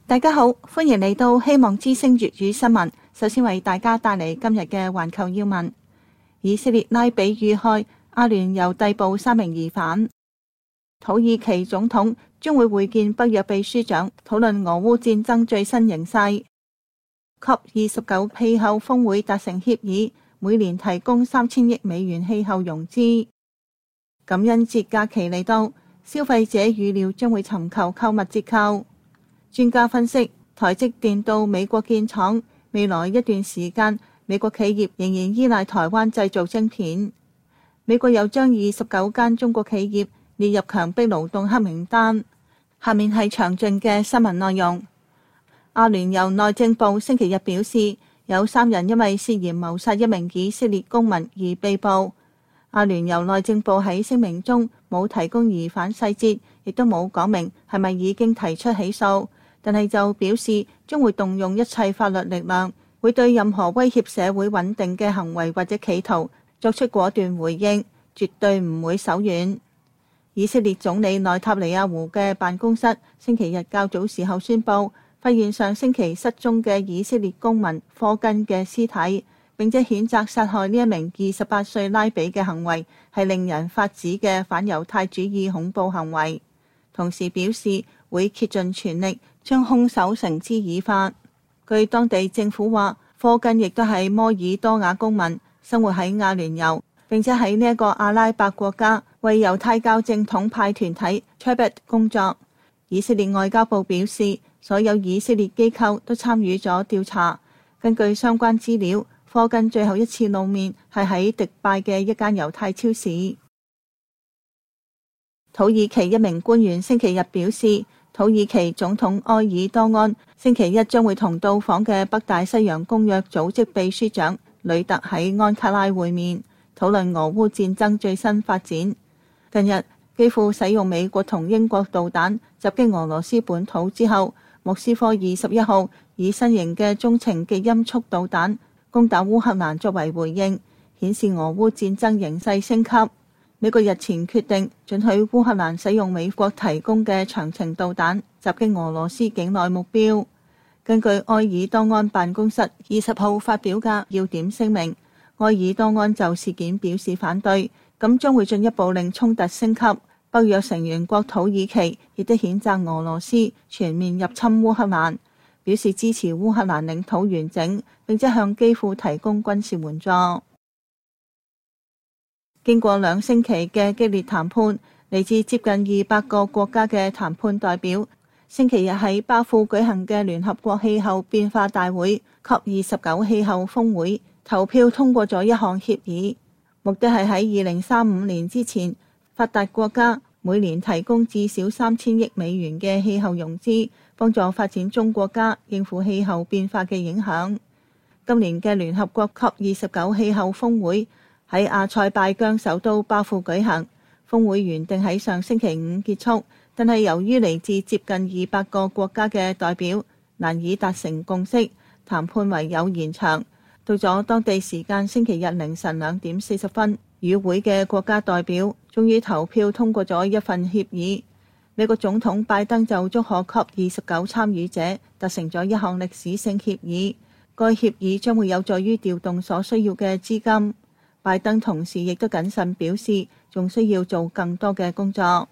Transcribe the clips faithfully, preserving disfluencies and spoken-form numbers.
大家好，歡迎嚟到希望之聲粵語新聞。首先為大家帶嚟今日嘅環球要聞。以色列拉比遇害，阿聯酋逮捕三名疑犯。土耳其總統將會會見北約秘書長，討論俄烏戰爭最新形勢。C O P 二十九氣候峰會達成協議，每年提供三千億美元氣候融資。感恩節假期嚟到，消費者預料將會尋求購物折扣。專家分析，台積電到美國建廠，未來一段時間，美國企業仍然依賴台灣製造晶片。美國又將二十九間中國企業列入強迫勞動黑名單。下面係詳盡嘅新聞內容。阿聯酋內政部星期日表示，有三人因為涉嫌謀殺一名以色列公民而被捕。阿聯酋內政部喺聲明中冇提供疑犯細節，亦都冇講明係咪已經提出起訴。但係就表示將會動用一切法律力量，會對任何威脅社會穩定嘅行為或者企圖作出果斷回應，絕對唔會手軟。以色列總理內塔尼亞胡嘅辦公室星期日較早時候宣布，發現上星期失蹤嘅以色列公民科根嘅屍體，並且譴責殺害呢一名二十八歲拉比嘅行為係令人髮指嘅反猶太主義恐怖行為，同時表示會竭盡全力將兇手繩之以法。據當地政府話，科根亦都係摩爾多瓦公民，生活喺阿聯酋，並且喺呢一個阿拉伯國家為猶太教正統派團體 Chabad 工作。以色列外交部表示，所有以色列機構都參與咗調查。根據相關資料，科根最後一次露面係喺迪拜嘅一間猶太超市。土耳其一名官員星期日表示，土耳其總統埃爾多安星期一將會同到訪嘅北大西洋公約組織秘書長呂特喺安卡拉會面，討論俄烏戰爭最新發展。近日基輔使用美國同英國導彈襲擊俄羅斯本土之後，莫斯科二十一號以新型嘅中程極音速導彈攻打烏克蘭作為回應，顯示俄烏戰爭形勢升級。美國日前決定准許烏克蘭使用美國提供嘅長程導彈襲擊俄羅斯境內目標。根據埃爾多安辦公室二十號發表嘅要點聲明，埃爾多安就事件表示反對，咁將會進一步令衝突升級。北約成員國土耳其亦都譴責俄羅斯全面入侵烏克蘭，表示支持烏克蘭領土完整，並且向基輔提供軍事援助。經過兩星期嘅激烈談判，嚟自接近二百個國家嘅談判代表，星期日喺巴庫舉行嘅聯合國氣候變化大會 C O P 二十九氣候峰會投票通過咗一項協議，目的係喺二零三五年之前，發達國家每年提供至少三千億美元嘅氣候融資，幫助發展中國家應付氣候變化嘅影響。今年嘅聯合國 C O P 二十九氣候峰會喺阿塞拜疆首都巴庫舉行，峰會原定喺上星期五結束，但係由於嚟自接近二百個國家嘅代表難以達成共識，談判唯有延長。到咗當地時間星期日凌晨兩點四十分，與會嘅國家代表終於投票通過咗一份協議。美國總統拜登就祝賀 C O P 二十九參與者達成咗一項歷史性協議，該協議將會有助於調動所需要嘅資金。拜登同時亦都謹慎表示，仲需要做更多嘅工作。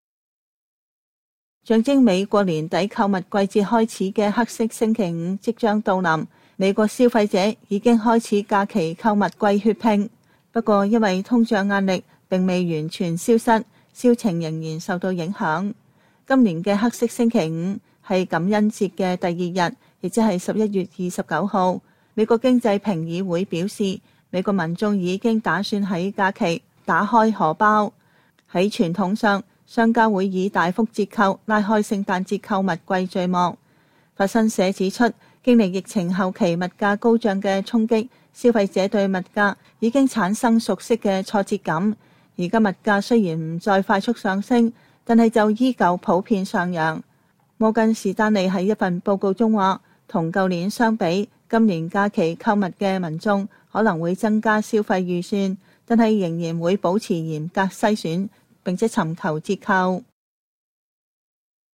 象徵美國年底購物季節開始嘅黑色星期五即將到臨，美國消費者已經開始假期購物季血拼。不過因為通脹壓力並未完全消失，銷情仍然受到影響。今年嘅黑色星期五係感恩節嘅第二日，亦即係十一月二十九號。美國經濟評議會表示，美國民眾已經打算喺假期打開荷包。喺傳統上，商家會以大幅折扣拉開聖誕節購物季序幕。法新社指出，經歷疫情後期物價高漲嘅衝擊，消費者對物價已經產生熟悉嘅挫折感。而家物價雖然唔再快速上升，但係就依舊普遍上揚。摩根士丹利喺一份報告中話，同舊年相比，今年假期購物嘅民眾可能會增加消費預算，但係仍然會保持嚴格篩選，並且尋求折扣。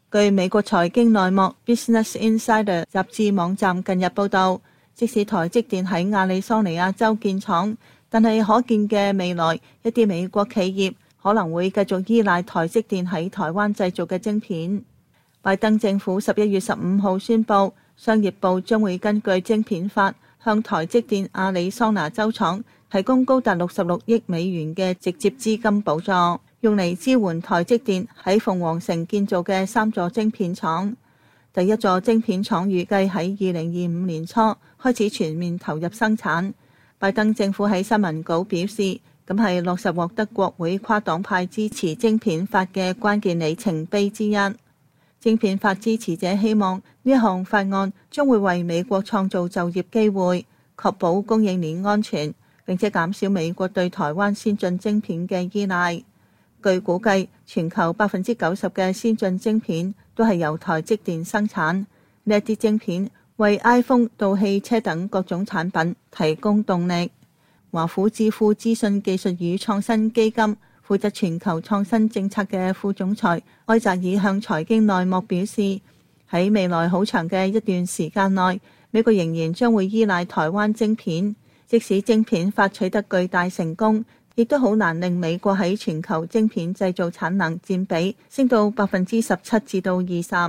據美國財經內幕 Business Insider 雜誌網站近日報道，即使台積電喺亞利桑尼亞州建廠，但係可見嘅未來，一啲美國企業可能會繼續依賴台積電喺台灣製造嘅晶片。拜登政府十一月十五號宣布，商業部將會根據晶片法向台積電亞利桑那州廠提供高達六十六億美元嘅直接資金補助，用嚟支援台積電喺鳳凰城建造嘅三座晶片廠。第一座晶片廠預計喺二零二五年初開始全面投入生產。拜登政府喺新聞稿表示，咁係落實獲得國會跨黨派支持晶片法嘅關鍵里程碑之一。晶片法支持者希望呢一項法案將會為美國創造就業機會，確保供應鏈安全，並且減少美國對台灣先進晶片嘅依賴。據估計，全球百分之九十嘅先進晶片都係由台積電生產。呢一啲晶片為 iPhone 到汽車等各種產品提供動力。華府智庫資訊技術與創新基金負責全球創新政策嘅副總裁埃澤爾向財經內幕表示，喺未來好長嘅一段時間內，美國仍然將會依賴台灣晶片。即使晶片法取得巨大成功，亦都好難令美國喺全球晶片製造產能佔比升到百分之十七至到二十。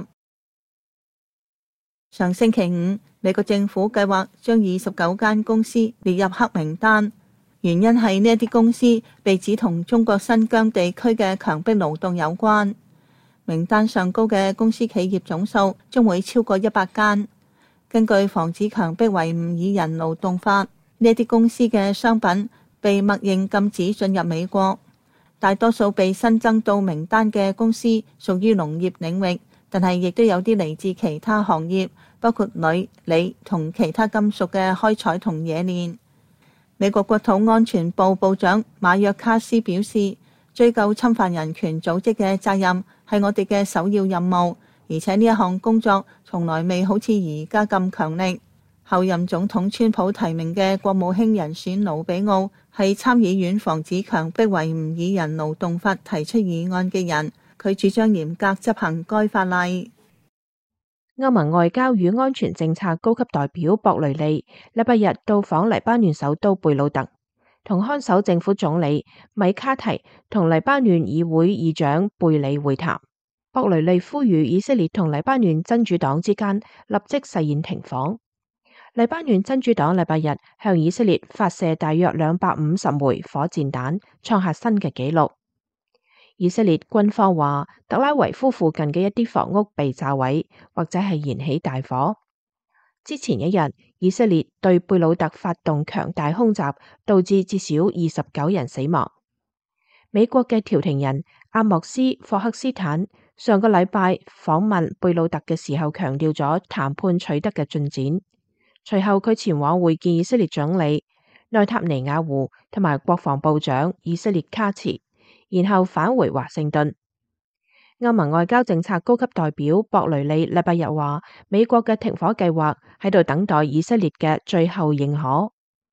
上星期五，美國政府計劃將二十九間公司列入黑名單，原因係呢一啲公司被指同中國新疆地區嘅強迫勞動有關。名單上高嘅公司企業總數將會超過一百間。根據防止強迫維吾爾人勞動法，呢一啲公司嘅商品被默認禁止進入美國。大多數被新增到名單嘅公司屬於農業領域，但係亦都有啲嚟自其他行業，包括鋁、鋰同其他金屬嘅開採同冶煉。美國國土安全部部長馬約卡斯表示，追究侵犯人權組織嘅責任係我哋嘅首要任務，而且呢一項工作從來未好似而家咁強力。後任總統川普提名嘅國務卿人選盧比奧係參議院防止強迫維吾爾人勞動法提出議案嘅人，佢主張嚴格執行該法例。 歐盟外交與安全政策高級代表博雷利禮拜日到訪黎巴嫩首都貝魯特，同看守政府總理米卡提同黎巴嫩議會議長貝里會談。博雷利呼籲以色列同黎巴嫩真主黨之間立即實現停火。黎巴嫩真主黨禮拜日向以色列發射大約兩百五十枚火箭彈，創下新嘅紀錄。以色列軍方話，特拉維夫附近嘅一啲房屋被炸毀，或者係燃起大火。之前一日，以色列對貝魯特發動強大空襲，導致至少二十九人死亡。美國嘅調停人阿莫斯霍克斯坦上個禮拜訪問貝魯特嘅時候，強調咗談判取得嘅進展。隨後佢前往會見以色列總理內塔尼亞胡同埋國防部長以色列卡茨，然後返回華盛頓。歐盟外交政策高級代表博雷利禮拜日話，美國嘅停火計劃喺度等待以色列嘅最後認可。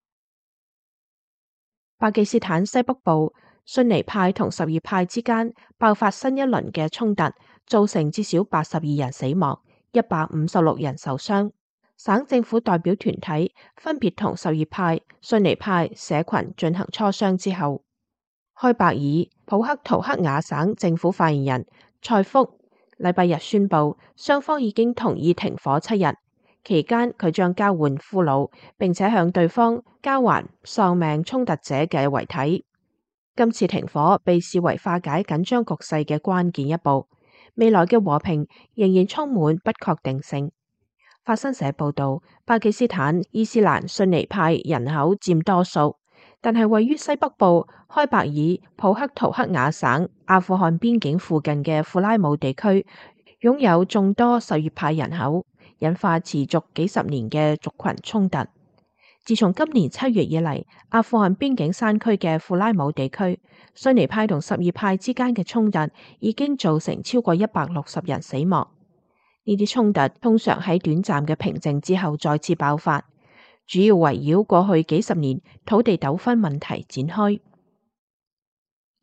巴基斯坦西北部遜尼派同什葉派之間爆發新一輪嘅衝突，造成至少八十二人死亡，一百五十六人受傷。省政府代表團體分別同什葉派、遜尼派社群進行磋商之後，開伯爾普克圖克雅省政府發言人塞福禮拜日宣布，雙方已經同意停火七日，期間佢將交換俘虜，並且向對方交還喪命衝突者嘅遺體。今次停火被視為化解緊張局勢嘅關鍵一步，未來嘅和平仍然充滿不確定性。法新社報道，巴基斯坦伊斯蘭遜尼派人口佔多數，但係位於西北部開伯爾普克圖克雅省阿富汗邊境附近嘅庫拉姆地區，擁有眾多什葉派人口，引發持續幾十年嘅族群衝突。自從今年七月以嚟，阿富汗邊境山區嘅庫拉姆地區，遜尼派同什葉派之間嘅衝突已經造成超過一百六十人死亡。呢啲衝突通常喺短暫嘅平靜之後再次爆發，主要圍繞過去幾十年土地糾紛問題展開。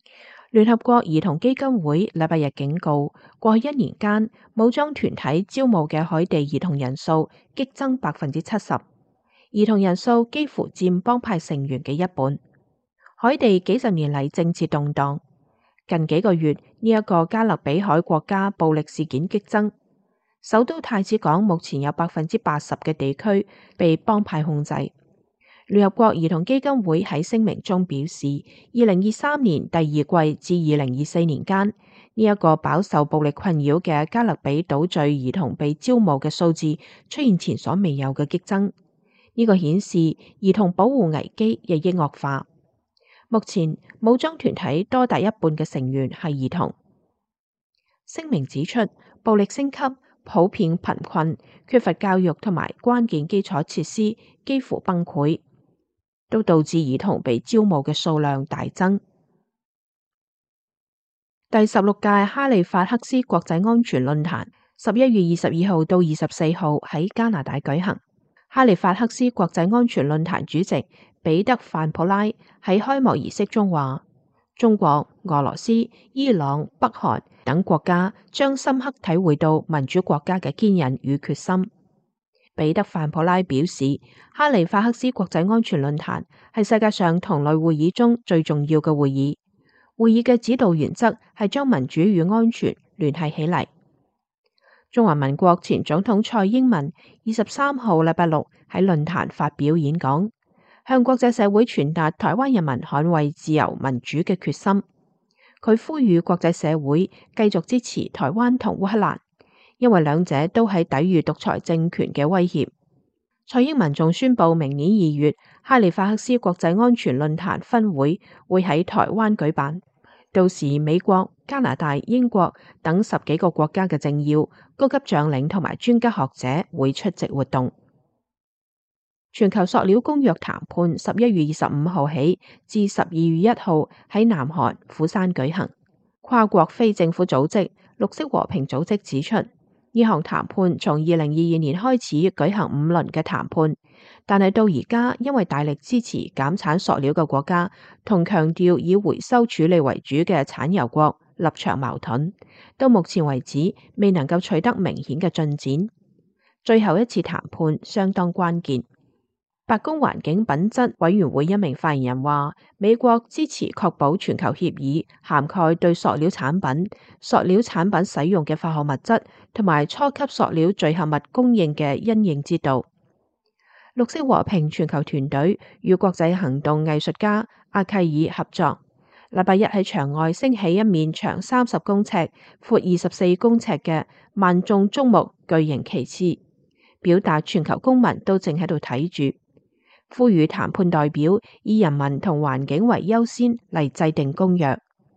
聯合國兒童基金會禮拜日警告，過去一年間武裝團體招募嘅海地兒童人數激增百分之七十，兒童人數幾乎佔幫派成員嘅一半。海地幾十年嚟政治動盪，近幾個月呢一個加勒比海國家暴力事件激增，首都太子港目前有百分之八十嘅地區被幫派控制。聯合國兒童基金會喺聲明中表示，二零二三年第二季至二零二四年間，呢一個飽受暴力困擾嘅加勒比島嶼兒童被招募嘅數字出現前所未有嘅激增。呢個顯示兒童保護危機日益惡化。目前武裝團體多達一半嘅成員係兒童。聲明指出，暴力升級、普遍貧困、缺乏教育同埋關鍵基礎設施幾乎崩潰，都導致兒童被招募嘅數量大增。第十六屆哈利法克斯國際安全論壇十一月二十二號到二十四號喺加拿大舉行。哈利法克斯國際安全論壇主席彼得范普拉喺開幕儀式中話：中國、俄羅斯、伊朗、北韓等國家將深刻體會到民主國家嘅堅韌與決心。彼得范普拉表示，哈利法克斯國際安全論壇係世界上同類會議中最重要嘅會議。會議嘅指導原則係將民主與安全聯繫起嚟。中華民國前總統蔡英文二十三號禮拜六喺論壇發表演講，向國際社會傳達台灣人民捍衛自由民主嘅決心。佢呼籲國際社會繼續支持台灣同烏克蘭，因為兩者都係抵禦獨裁政權嘅威脅。蔡英文仲宣布明年二月哈利法克斯國際安全論壇分會會喺台灣舉辦。到時美國、加拿大、英國等十幾個國家嘅政要、高級將領同埋專家學者會出席活動。全球塑料公約談判十一月二十五號起至十二月一號喺南韓釜山舉行。跨國非政府組織綠色和平組織指出，呢項談判從二零二二年開始舉行五輪嘅談判，但係到而家因為大力支持減產塑料嘅國家同強調以回收處理為主嘅產油國立場矛盾，到目前為止未能夠取得明顯嘅進展。最後一次談判相當關鍵。白宮環境品質委員會一名發言人話，美國支持確保全球協議涵蓋對塑料產品、塑料產品使用嘅化學物質同埋初級塑料聚合物供應嘅因應之道。綠色和平全球團隊與國際行動藝術家阿契爾合作，禮拜一喺場外升起一面長三十公尺、闊二十四公尺嘅萬眾矚目巨型旗幟，表達全球公民都正喺度睇住。呼籲談判代表以人民同環境為優先嚟制定公約。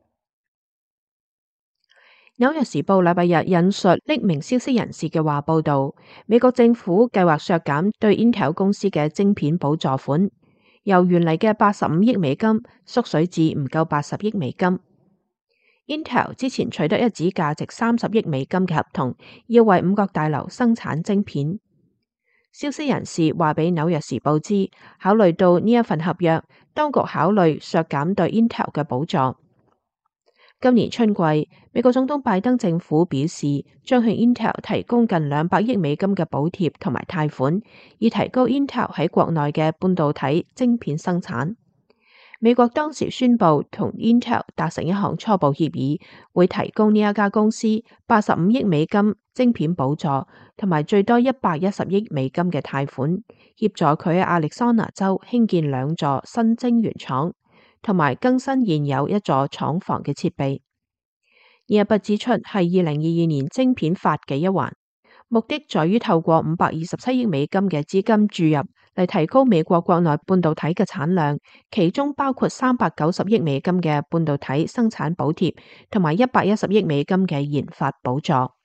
紐約時報禮拜日引述匿名消息人士嘅話報道，美國政府計劃削減對 Intel 公司嘅晶片補助款，由原嚟嘅八十五億美金縮水至唔夠八十億美金。Intel 之前取得一紙價值三十億美金嘅合同，要為五角大樓生產晶片。消息人士話俾紐約時報知，考慮到呢一份合約，當局考慮削減對 Intel 嘅補助。今年春季，美國總統拜登政府表示，將向 Intel 提供近兩百億美金嘅補貼同埋貸款，以提高 Intel 喺國內嘅半導體晶片生產。美國當時宣布同 Intel 達成一項初步協議，會提供呢一家公司八十五億美金晶片補助，同埋最多一百一十億美金嘅貸款，協助佢喺亞利桑那州興建兩座新晶圓廠，同埋更新現有一座廠房嘅設備。呢一筆支出係二零二二年晶片法嘅一環，目的在於透過五百二十七億美金嘅資金注入，嚟提高美國國內半導體嘅產量，其中包括三百九十億美金嘅半導體生產補貼，同埋一百一十億美金嘅研發補助。